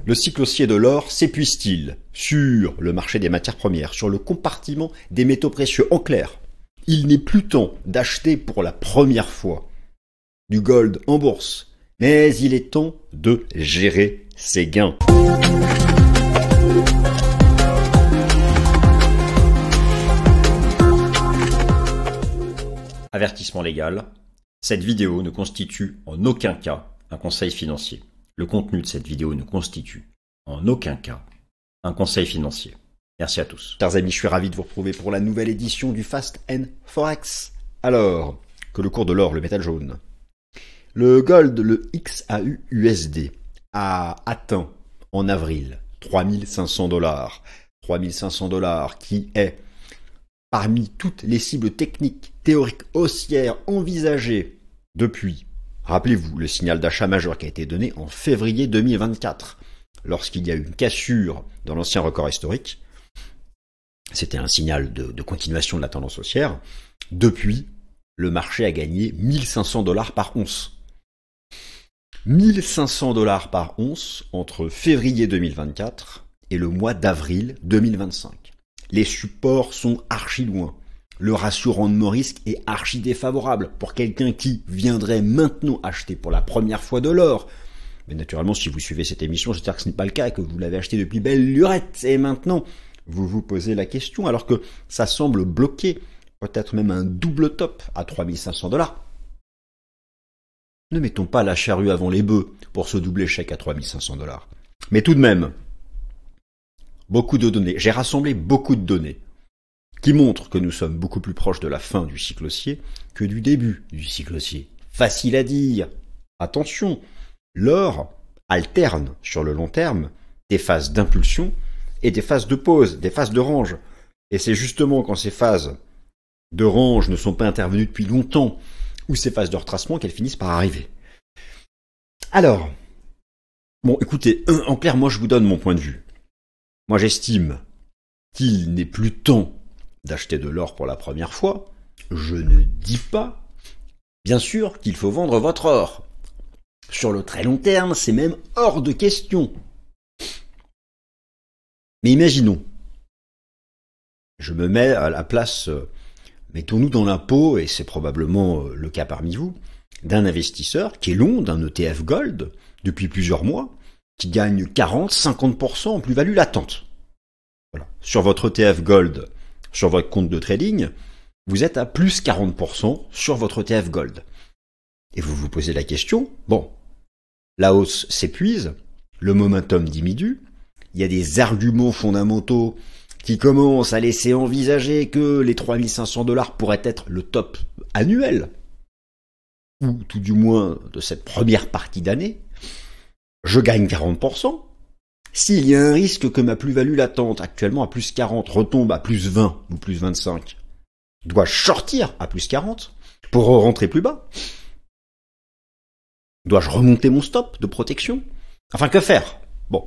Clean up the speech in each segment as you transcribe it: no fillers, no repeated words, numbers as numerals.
Le cycle haussier de l'or s'épuise-t-il sur le marché des matières premières, sur le compartiment des métaux précieux? En clair, il n'est plus temps d'acheter pour la première fois du gold en bourse, mais il est temps de gérer ses gains. Avertissement légal, cette vidéo ne constitue en aucun cas un conseil financier. Le contenu de cette vidéo ne constitue en aucun cas un conseil financier. Merci à tous. Chers amis, je suis ravi de vous retrouver pour la nouvelle édition du Fast and Forex. Alors, que le cours de l'or, le métal jaune, le gold, le XAU-USD, a atteint en avril 3500 $. 3500 $ qui est parmi toutes les cibles techniques, théoriques, haussières envisagées depuis, rappelez-vous, le signal d'achat majeur qui a été donné en février 2024, lorsqu'il y a eu une cassure dans l'ancien record historique. C'était un signal de continuation de la tendance haussière. Depuis, le marché a gagné 1500 $ par once. 1500 $ par once entre février 2024 et le mois d'avril 2025. Les supports sont archi loin. Le ratio rendement-risque est archi défavorable pour quelqu'un qui viendrait maintenant acheter pour la première fois de l'or. Mais naturellement, si vous suivez cette émission, j'espère que ce n'est pas le cas et que vous l'avez acheté depuis belle lurette. Et maintenant, vous vous posez la question, alors que ça semble bloqué, peut-être même un double top à 3500 $. Ne mettons pas la charrue avant les bœufs pour ce double échec à 3500 $. Mais tout de même, beaucoup de données. J'ai rassemblé beaucoup de données qui montrent que nous sommes beaucoup plus proches de la fin du cycle haussier que du début du cycle haussier. Facile à dire. Attention, l'or alterne sur le long terme des phases d'impulsion et des phases de pause, des phases de range. Et c'est justement quand ces phases de range ne sont pas intervenues depuis longtemps ou ces phases de retracement qu'elles finissent par arriver. Alors, bon, écoutez, en clair, moi je vous donne mon point de vue. Moi j'estime qu'il n'est plus temps d'acheter de l'or pour la première fois. Je ne dis pas, bien sûr, qu'il faut vendre votre or. Sur le très long terme, c'est même hors de question. Mais imaginons, je me mets à la place, mettons-nous dans la peau, et c'est probablement le cas parmi vous, d'un investisseur qui est long d'un ETF Gold depuis plusieurs mois, qui gagne 40-50% en plus-value latente. Voilà. Sur votre ETF Gold, sur votre compte de trading, vous êtes à plus 40% sur votre ETF Gold. Et vous vous posez la question, bon, la hausse s'épuise, le momentum diminue, il y a des arguments fondamentaux qui commencent à laisser envisager que les 3500 $ pourraient être le top annuel, ou tout du moins de cette première partie d'année. Je gagne 40%. S'il y a un risque que ma plus-value latente, actuellement à plus 40, retombe à plus 20 ou plus 25, dois-je sortir à plus 40 pour rentrer plus bas? Dois-je remonter mon stop de protection? Enfin, que faire? Bon.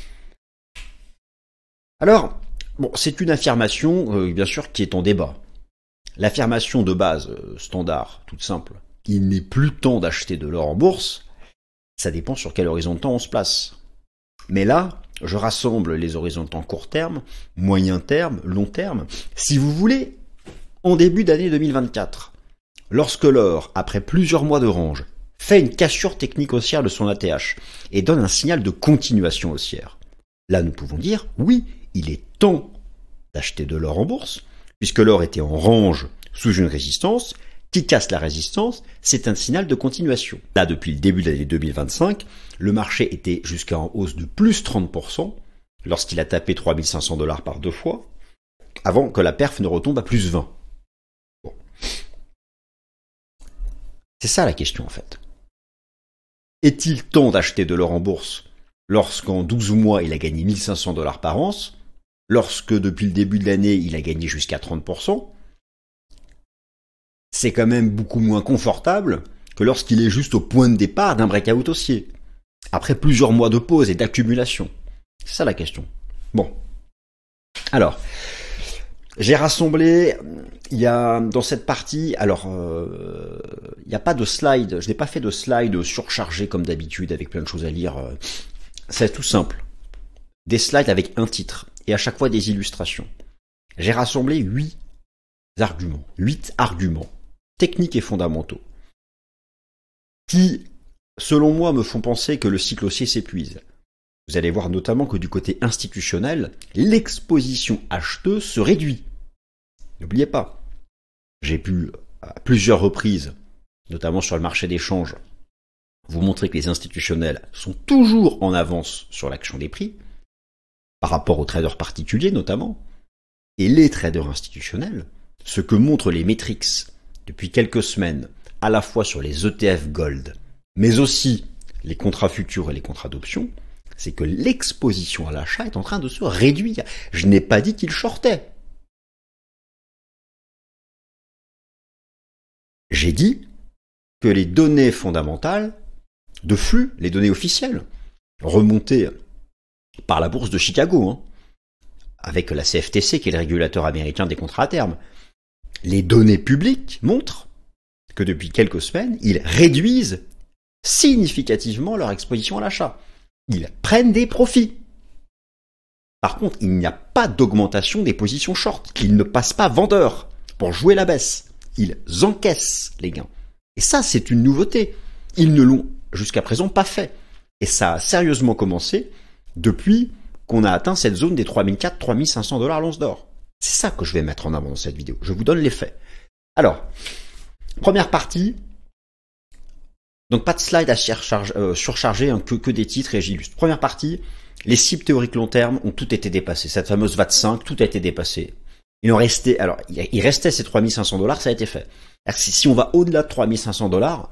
Alors, bon, c'est une affirmation, bien sûr, qui est en débat. L'affirmation de base, standard, toute simple, il n'est plus temps d'acheter de l'or en bourse, ça dépend sur quel horizon de temps on se place. Mais là, je rassemble les horizons de temps court terme, moyen terme, long terme. Si vous voulez, en début d'année 2024, lorsque l'or, après plusieurs mois de range, fait une cassure technique haussière de son ATH et donne un signal de continuation haussière, là nous pouvons dire, oui, il est temps d'acheter de l'or en bourse, puisque l'or était en range sous une résistance, qui casse la résistance, c'est un signal de continuation. Là, depuis le début de l'année 2025, le marché était jusqu'à en hausse de plus 30% lorsqu'il a tapé 3500 $ par deux fois, avant que la perf ne retombe à plus 20. Bon. C'est ça la question en fait. Est-il temps d'acheter de l'or en bourse lorsqu'en 12 mois il a gagné 1500 $ par once, lorsque depuis le début de l'année il a gagné jusqu'à 30%? C'est quand même beaucoup moins confortable que lorsqu'il est juste au point de départ d'un breakout haussier, après plusieurs mois de pause et d'accumulation. C'est ça la question. Bon. Alors, j'ai rassemblé, il y a dans cette partie, alors, il n'y a pas de slide, je n'ai pas fait de slide surchargé comme d'habitude avec plein de choses à lire C'est tout simple. Des slides avec un titre et à chaque fois des illustrations. J'ai rassemblé 8 arguments techniques et fondamentaux qui, selon moi, me font penser que le cycle haussier s'épuise. Vous allez voir notamment que du côté institutionnel, l'exposition acheteuse se réduit. N'oubliez pas, j'ai pu, à plusieurs reprises, notamment sur le marché des changes, vous montrer que les institutionnels sont toujours en avance sur l'action des prix, par rapport aux traders particuliers notamment, et les traders institutionnels, ce que montrent les metrics depuis quelques semaines, à la fois sur les ETF Gold, mais aussi les contrats futurs et les contrats d'options, c'est que l'exposition à l'achat est en train de se réduire. Je n'ai pas dit qu'ils shortaient. J'ai dit que les données fondamentales de flux, les données officielles, remontées par la bourse de Chicago, avec la CFTC qui est le régulateur américain des contrats à terme, les données publiques montrent que depuis quelques semaines, ils réduisent significativement leur exposition à l'achat. Ils prennent des profits. Par contre, il n'y a pas d'augmentation des positions short. Ils ne passent pas vendeurs pour jouer la baisse. Ils encaissent les gains. Et ça, c'est une nouveauté. Ils ne l'ont jusqu'à présent pas fait. Et ça a sérieusement commencé depuis qu'on a atteint cette zone des 3400-3500 $ l'once d'or. C'est ça que je vais mettre en avant dans cette vidéo. Je vous donne les faits. Alors, première partie. Donc pas de slide à surcharger, que des titres et j'illustre. Première partie, les cibles théoriques long terme ont toutes été dépassées. Cette fameuse VAT5, tout a été dépassé. Il restait ces 3500 $, ça a été fait. Si on va au-delà de 3500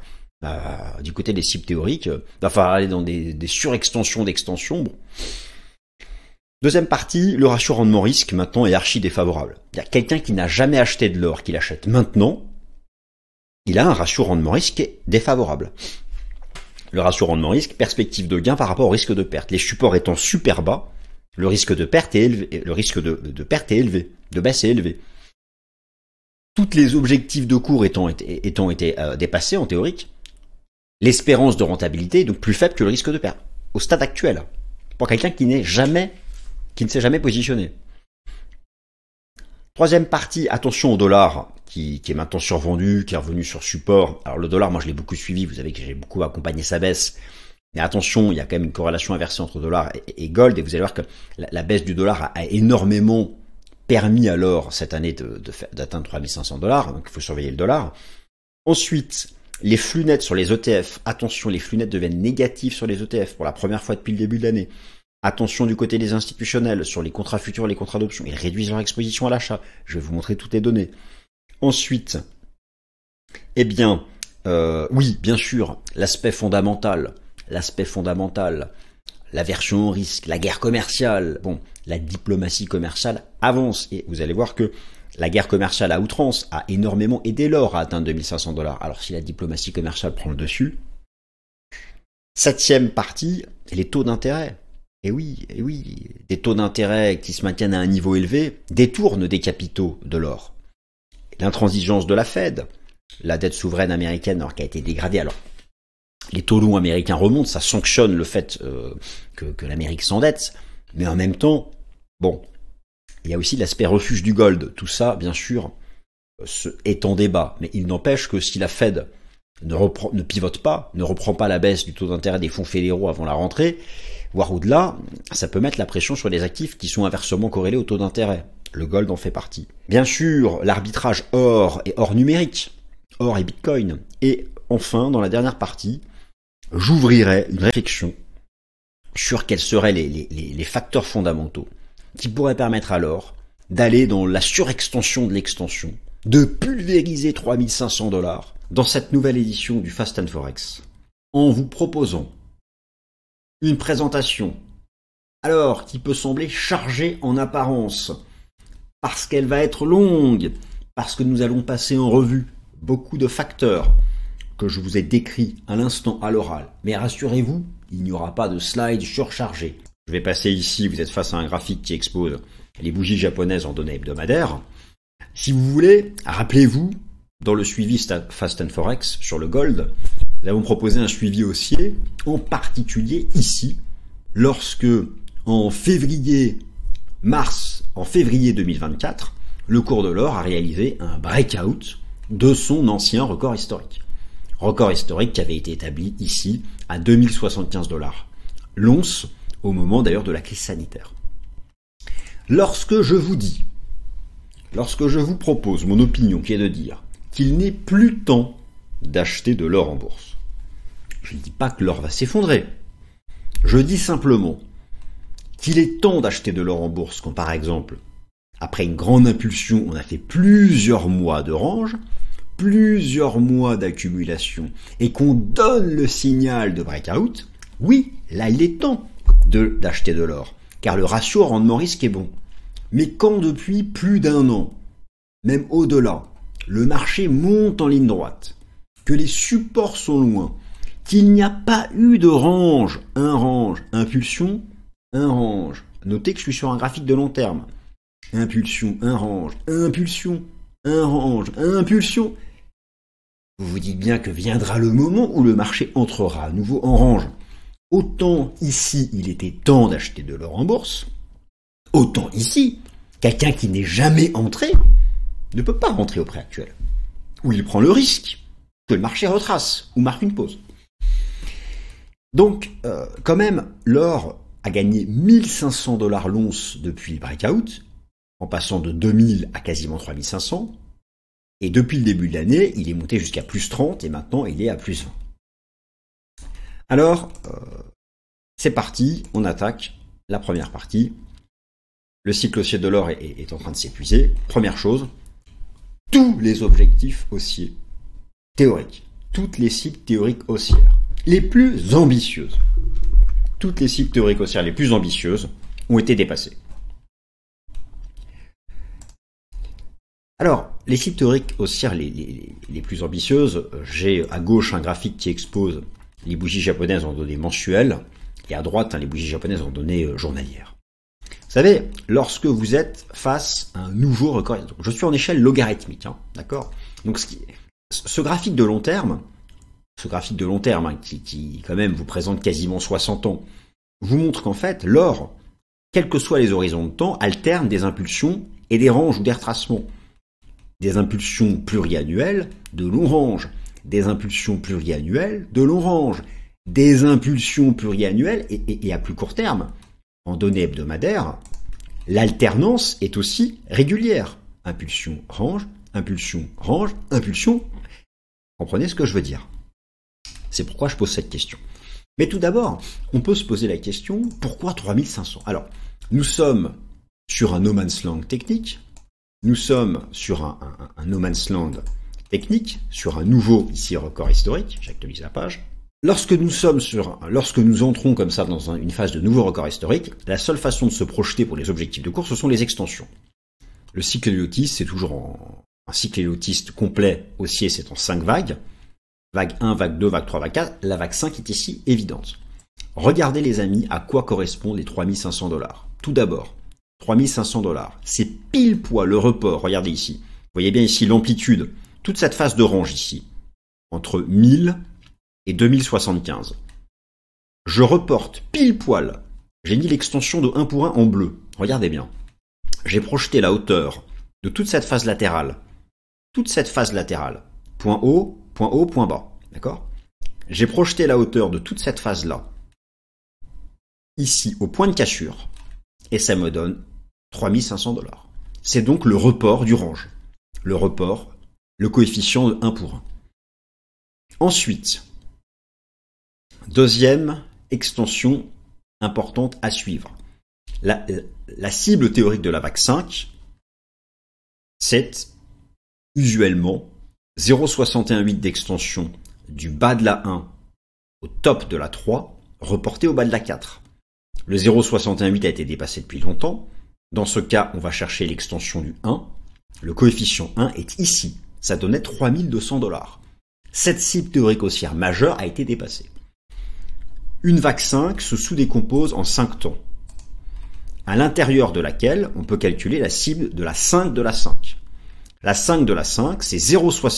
$, du côté des cibles théoriques, va falloir aller dans des surextensions d'extensions. Bon. Deuxième partie, le ratio rendement-risque maintenant est archi défavorable. Il y a quelqu'un qui n'a jamais acheté de l'or, qui l'achète maintenant, il a un ratio rendement-risque qui est défavorable. Le ratio rendement-risque, perspective de gain par rapport au risque de perte. Les supports étant super bas, le risque de perte est élevé, le risque de perte est élevé, de baisse est élevé. Toutes les objectifs de cours étant été dépassés en théorique, l'espérance de rentabilité est donc plus faible que le risque de perte, au stade actuel, pour quelqu'un qui ne s'est jamais positionné. Troisième partie, attention au dollar, qui est maintenant survendu, qui est revenu sur support. Alors le dollar, moi je l'ai beaucoup suivi, vous savez que j'ai beaucoup accompagné sa baisse. Mais attention, il y a quand même une corrélation inversée entre dollar et gold, et vous allez voir que la baisse du dollar a énormément permis à l'or cette année d'atteindre 3500 $, donc il faut surveiller le dollar. Ensuite, les flux nets sur les ETF, attention, les flux nets deviennent négatifs sur les ETF pour la première fois depuis le début de l'année. Attention du côté des institutionnels sur les contrats futurs et les contrats d'options. Ils réduisent leur exposition à l'achat. Je vais vous montrer toutes les données. Ensuite, oui, bien sûr, l'aspect fondamental, l'aversion au risque, la guerre commerciale, la diplomatie commerciale avance. Et vous allez voir que la guerre commerciale à outrance a énormément aidé l'or à atteindre 2500 $. Alors si la diplomatie commerciale prend le dessus. Septième partie, les taux d'intérêt. Et oui, des taux d'intérêt qui se maintiennent à un niveau élevé détournent des capitaux de l'or. L'intransigeance de la Fed, la dette souveraine américaine qui a été dégradée. Alors, les taux longs américains remontent, ça sanctionne le fait que l'Amérique s'endette, mais en même temps, il y a aussi l'aspect refuge du gold. Tout ça, bien sûr, est en débat, mais il n'empêche que si la Fed ne pivote pas, ne reprend pas la baisse du taux d'intérêt des fonds fédéraux avant la rentrée, voire au-delà, ça peut mettre la pression sur les actifs qui sont inversement corrélés au taux d'intérêt. Le gold en fait partie. Bien sûr, l'arbitrage or et or numérique, or et bitcoin. Et enfin, dans la dernière partie, j'ouvrirai une réflexion sur quels seraient les facteurs fondamentaux qui pourraient permettre à l'or d'aller dans la surextension de l'extension, de pulvériser 3500 $ dans cette nouvelle édition du Fast and Forex, en vous proposant une présentation, alors qui peut sembler chargée en apparence, parce qu'elle va être longue, parce que nous allons passer en revue beaucoup de facteurs que je vous ai décrits à l'instant à l'oral. Mais rassurez-vous, il n'y aura pas de slide surchargé. Je vais passer ici, vous êtes face à un graphique qui expose les bougies japonaises en données hebdomadaires. Si vous voulez, rappelez-vous, dans le suivi Fast and Forex sur le gold, nous avons proposé un suivi haussier, en particulier ici, lorsque en février 2024, le cours de l'or a réalisé un breakout de son ancien record historique. Record historique qui avait été établi ici à 2075 $, l'once, au moment d'ailleurs de la crise sanitaire. Lorsque je vous propose mon opinion qui est de dire qu'il n'est plus temps d'acheter de l'or en bourse, je ne dis pas que l'or va s'effondrer. Je dis simplement qu'il est temps d'acheter de l'or en bourse quand, par exemple, après une grande impulsion, on a fait plusieurs mois de range, plusieurs mois d'accumulation, et qu'on donne le signal de breakout. Oui, là il est temps d'acheter de l'or, car le ratio rendement-risque est bon. Mais quand depuis plus d'1 an, même au-delà, le marché monte en ligne droite, que les supports sont loin, qu'il n'y a pas eu de range, impulsion, un range. Notez que je suis sur un graphique de long terme. Impulsion, un range, impulsion, un range, impulsion. Vous vous dites bien que viendra le moment où le marché entrera à nouveau en range. Autant ici, il était temps d'acheter de l'or en bourse, autant ici, quelqu'un qui n'est jamais entré ne peut pas rentrer au prix actuel. Ou il prend le risque que le marché retrace ou marque une pause. Donc, quand même, l'or a gagné 1500 $ l'once depuis le breakout, en passant de 2000 à quasiment 3500. Et depuis le début de l'année, il est monté jusqu'à plus 30 et maintenant il est à plus 20. Alors, c'est parti, on attaque la première partie. Le cycle haussier de l'or est en train de s'épuiser. Première chose, tous les objectifs haussiers théoriques, toutes les cibles théoriques haussières, les plus ambitieuses, toutes les cibles théoriques haussières les plus ambitieuses ont été dépassées. Alors, les cibles théoriques haussières les plus ambitieuses, j'ai à gauche un graphique qui expose les bougies japonaises en données mensuelles, et à droite, les bougies japonaises en données journalières. Vous savez, lorsque vous êtes face à un nouveau record, je suis en échelle logarithmique, d'accord? Donc ce graphique de long terme, qui quand même vous présente quasiment 60 ans, vous montre qu'en fait, l'or, quels que soient les horizons de temps, alterne des impulsions et des ranges ou des retracements. Des impulsions pluriannuelles de long range, des impulsions pluriannuelles de long range, des impulsions pluriannuelles et à plus court terme. En données hebdomadaires, l'alternance est aussi régulière. Impulsion, range, impulsion, range, impulsion. Comprenez ce que je veux dire? C'est pourquoi je pose cette question. Mais tout d'abord, on peut se poser la question, pourquoi 3500? Alors, nous sommes sur un no man's land technique, nous sommes sur un no man's land technique, sur un nouveau, ici, record historique, j'actualise la page. Lorsque nous entrons comme ça dans une phase de nouveau record historique, la seule façon de se projeter pour les objectifs de course, ce sont les extensions. Le cycle héliotiste, c'est toujours un cycle héliotiste complet haussier, c'est en 5 vagues. Vague 1, vague 2, vague 3, vague 4. La vague 5 est ici évidente. Regardez les amis à quoi correspondent les 3500 $. Tout d'abord, 3500 $, c'est pile poil le report, regardez ici. Vous voyez bien ici l'amplitude, toute cette phase de range ici, entre 1000 et 2075. Je reporte pile poil, j'ai mis l'extension de 1 pour 1 en bleu, regardez bien. J'ai projeté la hauteur de toute cette phase latérale, point haut, point bas, d'accord? J'ai projeté la hauteur de toute cette phase-là, ici au point de cassure, et ça me donne 3500 $. C'est donc le report du range. Le report, le coefficient de 1 pour 1. Ensuite, deuxième extension importante à suivre. La cible théorique de la vague 5, c'est usuellement 0,618 d'extension du bas de la 1 au top de la 3, reporté au bas de la 4. Le 0,618 a été dépassé depuis longtemps. Dans ce cas, on va chercher l'extension du 1. Le coefficient 1 est ici. Ça donnait 3200 $. Cette cible théorique haussière majeure a été dépassée. Une vague 5 se sous-décompose en 5 temps, à l'intérieur de laquelle on peut calculer la cible de la 5 de la 5. La 5 de la 5, c'est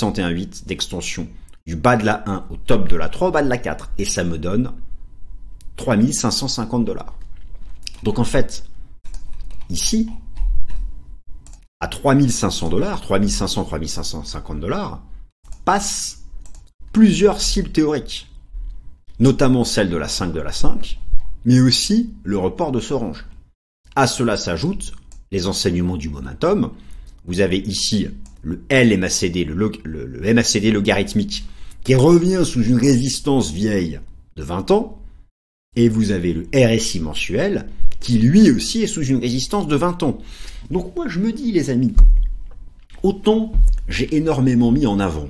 0,618 d'extension du bas de la 1 au top de la 3 au bas de la 4. Et ça me donne $3 550. Donc en fait, ici, à $3 500, $3 550, passent plusieurs cibles théoriques, notamment celle de la 5 de la 5, mais aussi le report de Sorange. À cela s'ajoutent les enseignements du momentum. Vous avez ici le LMACD, le MACD logarithmique, qui revient sous une résistance vieille de 20 ans, et vous avez le RSI mensuel, qui lui aussi est sous une résistance de 20 ans. Donc moi je me dis, les amis, autant j'ai énormément mis en avant,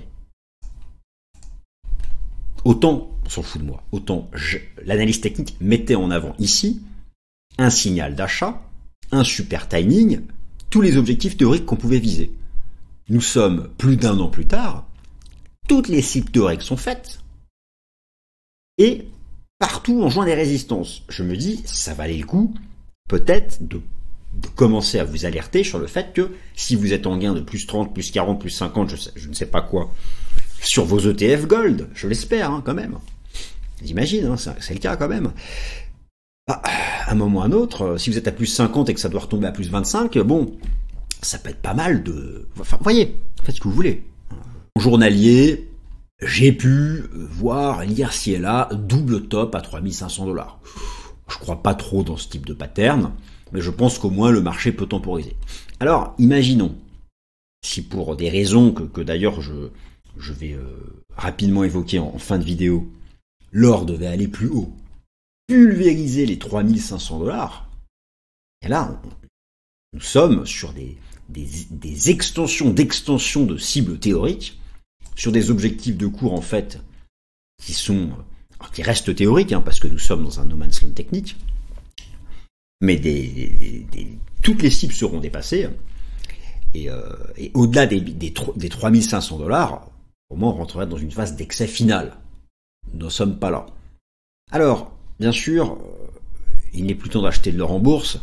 autant, on s'en fout de moi, autant l'analyse technique mettait en avant ici un signal d'achat, un super timing, tous les objectifs théoriques qu'on pouvait viser. Nous sommes plus d'1 an plus tard, toutes les cibles théoriques sont faites, et partout on joint des résistances. Je me dis, ça valait le coup peut-être de commencer à vous alerter sur le fait que si vous êtes en gain de plus 30, plus 40, plus 50, je ne sais pas quoi, sur vos ETF Gold, je l'espère hein, quand même, j'imagine, hein, c'est le cas quand même, bah, à un moment ou à un autre, si vous êtes à plus 50 et que ça doit retomber à plus 25, bon, ça peut être pas mal de... Enfin, voyez, faites ce que vous voulez. En journalier, j'ai pu voir, lire ci et là, double top à $3 500. Je crois pas trop dans ce type de pattern, mais je pense qu'au moins le marché peut temporiser. Alors, imaginons, si pour des raisons que d'ailleurs je vais rapidement évoquer en fin de vidéo, l'or devait aller plus haut, pulvériser les $3 500, et là, nous sommes sur des extensions d'extensions de cibles théoriques, sur des objectifs de cours en fait qui restent théoriques, hein, parce que nous sommes dans un no man's land technique, mais toutes les cibles seront dépassées, et au-delà des $3 au moins on rentrerait dans une phase d'excès final. Nous ne sommes pas là. Alors, bien sûr, il n'est plus temps d'acheter de l'or en bourse.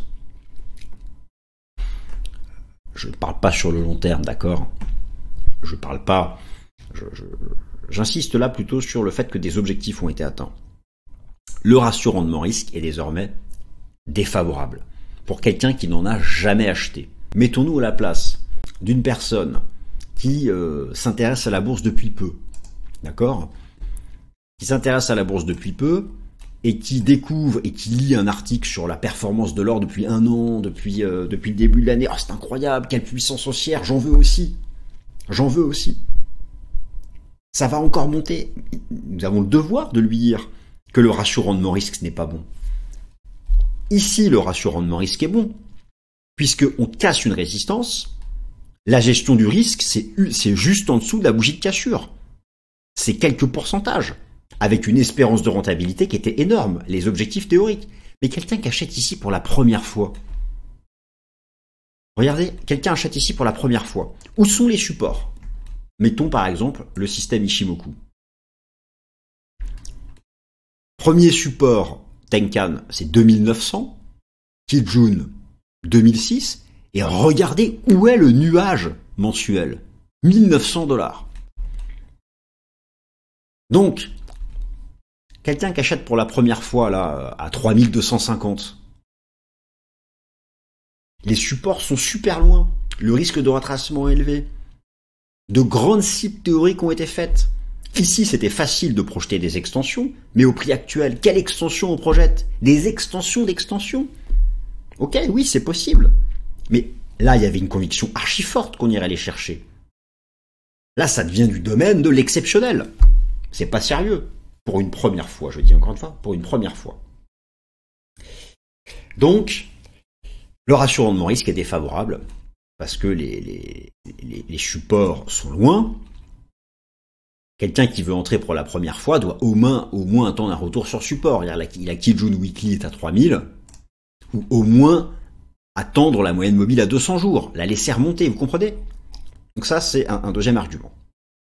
Je ne parle pas sur le long terme, d'accord? Je parle pas... J'insiste là plutôt sur le fait que des objectifs ont été atteints. Le ratio rendement-risque est désormais défavorable pour quelqu'un qui n'en a jamais acheté. Mettons-nous à la place d'une personne qui s'intéresse à la bourse depuis peu, d'accord? Qui s'intéresse à la bourse depuis peu et qui découvre et qui lit un article sur la performance de l'or depuis 1 an, depuis le début de l'année. Oh, c'est incroyable, quelle puissance haussière, j'en veux aussi. J'en veux aussi. Ça va encore monter. Nous avons le devoir de lui dire que le ratio rendement-risque n'est pas bon. Ici, le ratio rendement-risque est bon, puisqu'on casse une résistance. La gestion du risque, c'est juste en dessous de la bougie de cassure. C'est quelques pourcentages, avec une espérance de rentabilité qui était énorme, les objectifs théoriques. Mais quelqu'un qui achète ici pour la première fois. Regardez, quelqu'un achète ici pour la première fois. Où sont les supports? Mettons par exemple le système Ichimoku. Premier support Tenkan, c'est 2900. Kijun, 2006. Et regardez où est le nuage mensuel. $1900. Donc, quelqu'un qui achète pour la première fois là à 3250. Les supports sont super loin. Le risque de retracement est élevé. De grandes cibles théoriques ont été faites. Ici, c'était facile de projeter des extensions, mais au prix actuel, quelle extension on projette? Des extensions d'extensions? Ok, oui, c'est possible. Mais là, il y avait une conviction archi forte qu'on irait les chercher. Là, ça devient du domaine de l'exceptionnel. C'est pas sérieux. Pour une première fois, je dis encore une fois, pour une première fois. Donc, le ratio rendement-risque est défavorable parce que les supports sont loin. Quelqu'un qui veut entrer pour la première fois doit au moins attendre un retour sur support. La Kijun Weekly est à 3000, ou au moins attendre la moyenne mobile à 200 jours, la laisser remonter, vous comprenez? Donc ça, c'est un deuxième argument.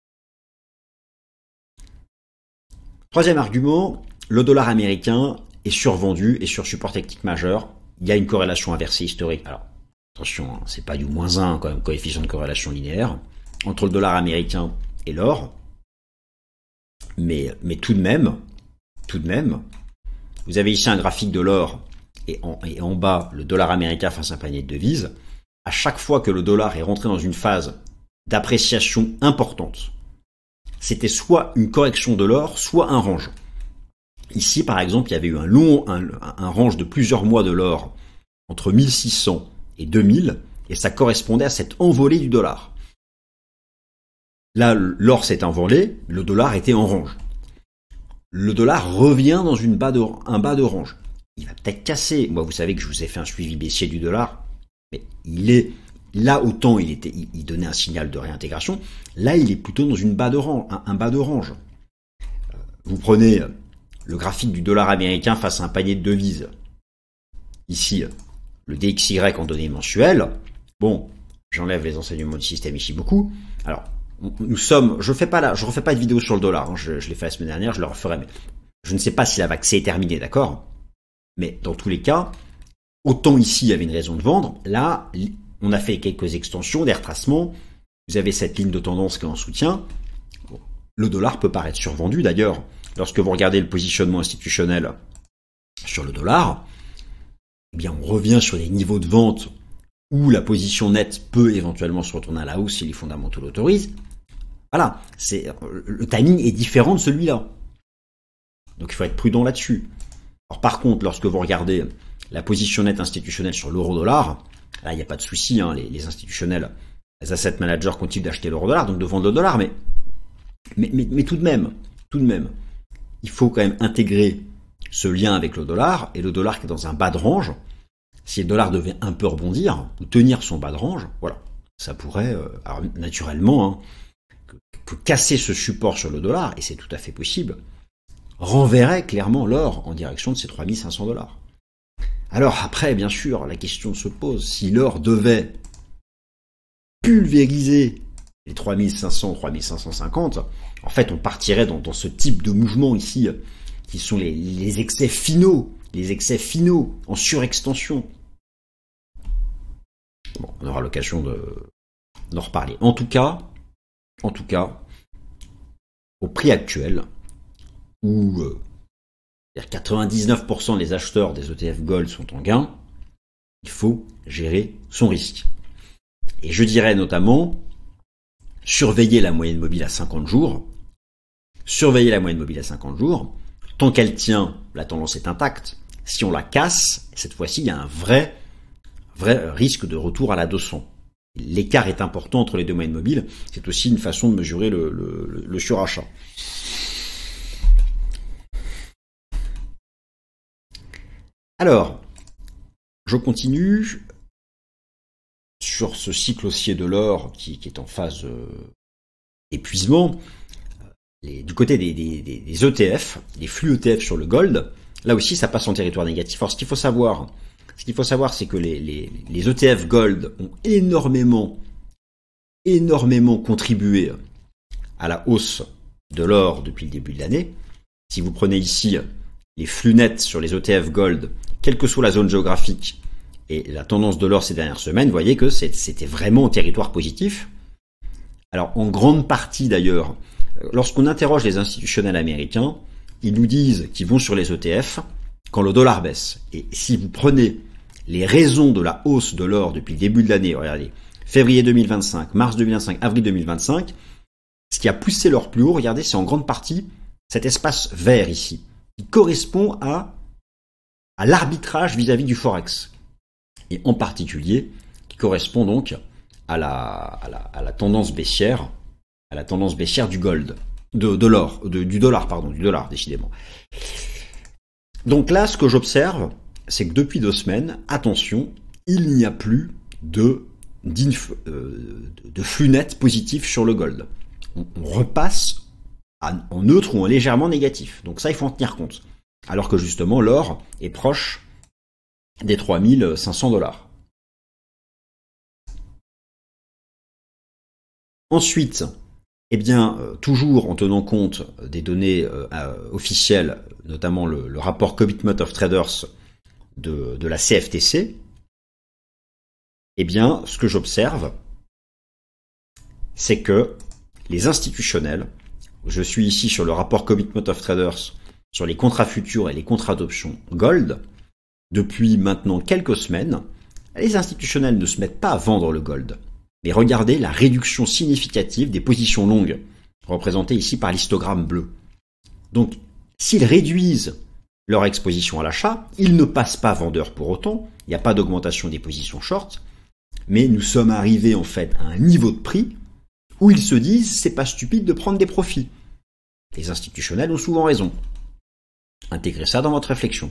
Troisième argument, le dollar américain est survendu et sur support technique majeur. Il y a une corrélation inversée historique. Alors, attention, hein, c'est pas du -1 quand même, coefficient de corrélation linéaire, entre le dollar américain et l'or. Mais tout de même, vous avez ici un graphique de l'or et en bas le dollar américain face à un panier de devises. À chaque fois que le dollar est rentré dans une phase d'appréciation importante, c'était soit une correction de l'or, soit un range. Ici, par exemple, il y avait eu un range de plusieurs mois de l'or entre 1600 et 2000, et ça correspondait à cette envolée du dollar. Là, l'or s'est envolé, le dollar était en range. Le dollar revient dans un bas de range. Il va peut-être casser. Moi, vous savez que je vous ai fait un suivi baissier du dollar, mais il est là autant il donnait un signal de réintégration. Là, il est plutôt dans un bas de range. Vous prenez le graphique du dollar américain face à un panier de devises. Ici, le DXY en données mensuelles. Bon, j'enlève les enseignements du système Ishimoku. Alors, je refais pas de vidéo sur le dollar. Je l'ai fait la semaine dernière, je le referai. Mais je ne sais pas si la vague est terminée, d'accord? Mais dans tous les cas, autant ici il y avait une raison de vendre. Là, on a fait quelques extensions, des retracements. Vous avez cette ligne de tendance qui est en soutien. Bon, le dollar peut paraître survendu d'ailleurs. Lorsque vous regardez le positionnement institutionnel sur le dollar, eh bien on revient sur des niveaux de vente où la position nette peut éventuellement se retourner à la hausse si les fondamentaux l'autorisent. Voilà, le timing est différent de celui-là. Donc il faut être prudent là-dessus. Alors par contre, lorsque vous regardez la position nette institutionnelle sur l'euro-dollar, là il n'y a pas de souci, hein, les institutionnels, les asset managers continuent d'acheter l'euro-dollar, donc de vendre le dollar, mais tout de même, il faut quand même intégrer ce lien avec le dollar, et le dollar qui est dans un bas de range. Si le dollar devait un peu rebondir, ou tenir son bas de range, voilà, ça pourrait, alors naturellement, hein, que casser ce support sur le dollar, et c'est tout à fait possible, renverrait clairement l'or en direction de ces 3500 $. Alors après, bien sûr, la question se pose, si l'or devait pulvériser les 3500, 3550, en fait on partirait dans ce type de mouvement ici, qui sont les excès finaux en surextension. Bon, on aura l'occasion d'en reparler. En tout cas, au prix actuel, où 99% des acheteurs des ETF Gold sont en gain, il faut gérer son risque. Et je dirais notamment, surveiller la moyenne mobile à 50 jours. Tant qu'elle tient, la tendance est intacte. Si on la casse, cette fois-ci, il y a un vrai risque de retour à la 200. L'écart est important entre les deux moyennes mobiles. C'est aussi une façon de mesurer le surachat. Alors, je continue sur ce cycle haussier de l'or qui est en phase d'épuisement. Du côté des ETF, des flux ETF sur le gold, là aussi ça passe en territoire négatif. Alors ce qu'il faut savoir, c'est que les ETF gold ont énormément contribué à la hausse de l'or depuis le début de l'année. Si vous prenez ici les flux nets sur les ETF gold, quelle que soit la zone géographique et la tendance de l'or ces dernières semaines, vous voyez que c'était vraiment en territoire positif. Alors en grande partie d'ailleurs, lorsqu'on interroge les institutionnels américains, ils nous disent qu'ils vont sur les ETF quand le dollar baisse. Et si vous prenez les raisons de la hausse de l'or depuis le début de l'année, regardez, février 2025, mars 2025, avril 2025, ce qui a poussé l'or plus haut, regardez, c'est en grande partie cet espace vert ici, qui correspond à l'arbitrage vis-à-vis du Forex. Et en particulier, qui correspond donc à la tendance baissière, du gold, du dollar, décidément. Donc là, ce que j'observe, c'est que depuis 2 semaines, attention, il n'y a plus de flux net positif sur le gold. On repasse en neutre ou en légèrement négatif. Donc ça, il faut en tenir compte. Alors que justement, l'or est proche des 3500 $. Ensuite, eh bien, toujours en tenant compte des données officielles, notamment le rapport Commitment of Traders de la CFTC, eh bien, ce que j'observe, c'est que les institutionnels, je suis ici sur le rapport Commitment of Traders sur les contrats futurs et les contrats d'options gold, depuis maintenant quelques semaines, les institutionnels ne se mettent pas à vendre le gold. Mais regardez la réduction significative des positions longues, représentées ici par l'histogramme bleu. Donc, s'ils réduisent leur exposition à l'achat, ils ne passent pas vendeurs pour autant, il n'y a pas d'augmentation des positions short, mais nous sommes arrivés en fait à un niveau de prix où ils se disent c'est pas stupide de prendre des profits. Les institutionnels ont souvent raison. Intégrez ça dans votre réflexion.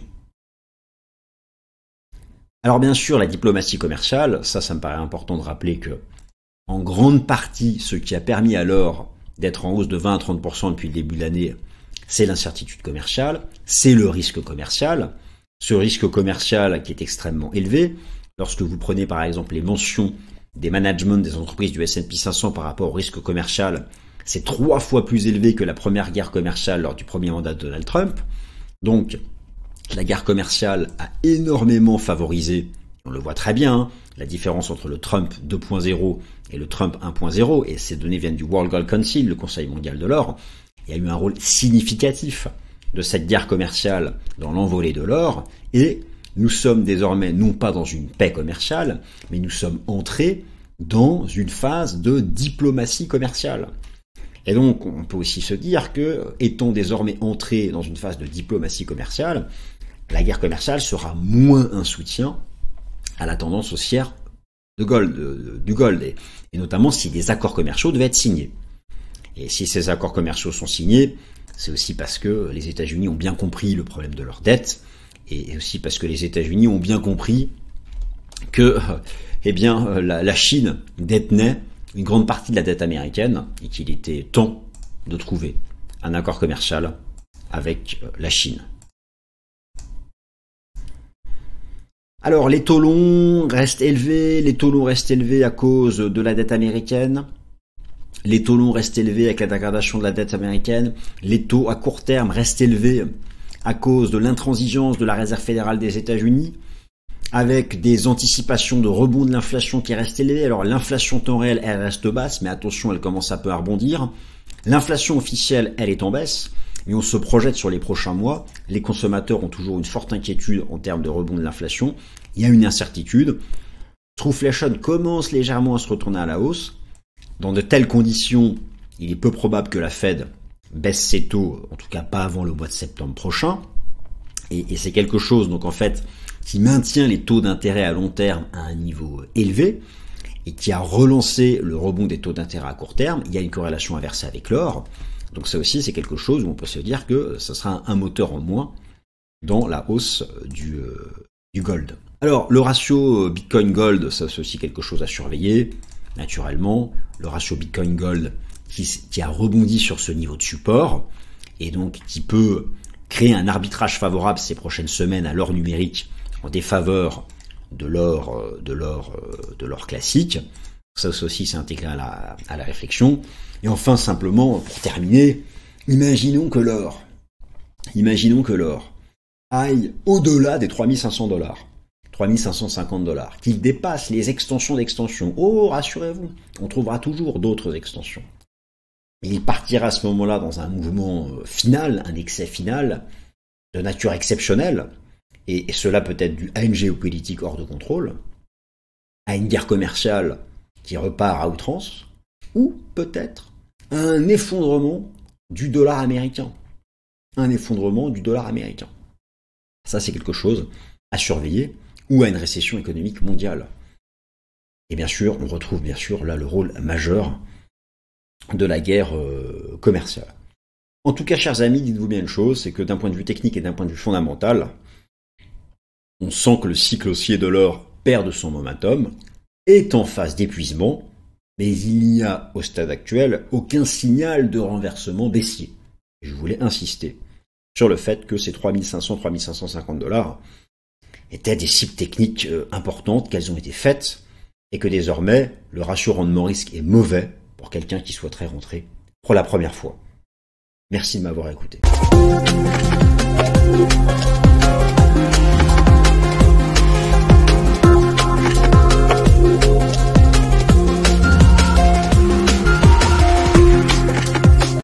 Alors bien sûr, la diplomatie commerciale, ça me paraît important de rappeler que en grande partie, ce qui a permis à l'or d'être en hausse de 20 à 30% depuis le début de l'année, c'est l'incertitude commerciale, c'est le risque commercial. Ce risque commercial qui est extrêmement élevé, lorsque vous prenez par exemple les mentions des managements des entreprises du S&P 500 par rapport au risque commercial, c'est 3 fois plus élevé que la première guerre commerciale lors du premier mandat de Donald Trump. Donc, la guerre commerciale a énormément favorisé, on le voit très bien, la différence entre le Trump 2.0 et le Trump 1.0, et ces données viennent du World Gold Council, le Conseil mondial de l'or. Il y a eu un rôle significatif de cette guerre commerciale dans l'envolée de l'or, et nous sommes désormais non pas dans une paix commerciale, mais nous sommes entrés dans une phase de diplomatie commerciale. Et donc, on peut aussi se dire que, étant désormais entrés dans une phase de diplomatie commerciale, la guerre commerciale sera moins un soutien à la tendance haussière du gold, et notamment si des accords commerciaux devaient être signés. Et si ces accords commerciaux sont signés, c'est aussi parce que les États-Unis ont bien compris le problème de leur dette, et aussi parce que les États-Unis ont bien compris que, la Chine détenait une grande partie de la dette américaine et qu'il était temps de trouver un accord commercial avec la Chine. Alors, les taux longs restent élevés à cause de la dette américaine. Les taux longs restent élevés avec la dégradation de la dette américaine. Les taux à court terme restent élevés à cause de l'intransigeance de la Réserve fédérale des États-Unis, avec des anticipations de rebond de l'inflation qui restent élevées. Alors l'inflation temps réel, elle reste basse, mais attention, elle commence un peu à rebondir. L'inflation officielle, elle est en baisse, mais on se projette sur les prochains mois. Les consommateurs ont toujours une forte inquiétude en termes de rebond de l'inflation. Il y a une incertitude. Truflation commence légèrement à se retourner à la hausse. Dans de telles conditions, il est peu probable que la Fed baisse ses taux, en tout cas pas avant le mois de septembre prochain. Et c'est quelque chose, donc en fait, qui maintient les taux d'intérêt à long terme à un niveau élevé et qui a relancé le rebond des taux d'intérêt à court terme. Il y a une corrélation inversée avec l'or. Donc ça aussi, c'est quelque chose où on peut se dire que ça sera un moteur en moins dans la hausse du gold. Alors, le ratio Bitcoin-Gold, ça c'est aussi quelque chose à surveiller. Naturellement, le ratio Bitcoin-Gold qui a rebondi sur ce niveau de support et donc qui peut créer un arbitrage favorable ces prochaines semaines à l'or numérique en défaveur de l'or classique. Ça aussi, c'est intégré à la réflexion. Et enfin, simplement, pour terminer, imaginons que l'or aille au-delà des $3 550, qu'il dépasse les extensions d'extensions. Oh, rassurez-vous, on trouvera toujours d'autres extensions. Et il partira à ce moment-là dans un mouvement final, un excès final, de nature exceptionnelle, et cela peut être dû à une géopolitique hors de contrôle, à une guerre commerciale qui repart à outrance, ou peut-être à un effondrement du dollar américain. Ça, c'est quelque chose à surveiller, ou à une récession économique mondiale. Et bien sûr, on retrouve là le rôle majeur de la guerre commerciale. En tout cas, chers amis, dites-vous bien une chose, c'est que d'un point de vue technique et d'un point de vue fondamental, on sent que le cycle haussier de l'or perd de son momentum, est en phase d'épuisement, mais il n'y a au stade actuel aucun signal de renversement baissier. Je voulais insister sur le fait que ces $3,500-$3,550 étaient des cibles techniques importantes, qu'elles ont été faites, et que désormais, le ratio rendement-risque est mauvais pour quelqu'un qui souhaiterait rentrer pour la première fois. Merci de m'avoir écouté.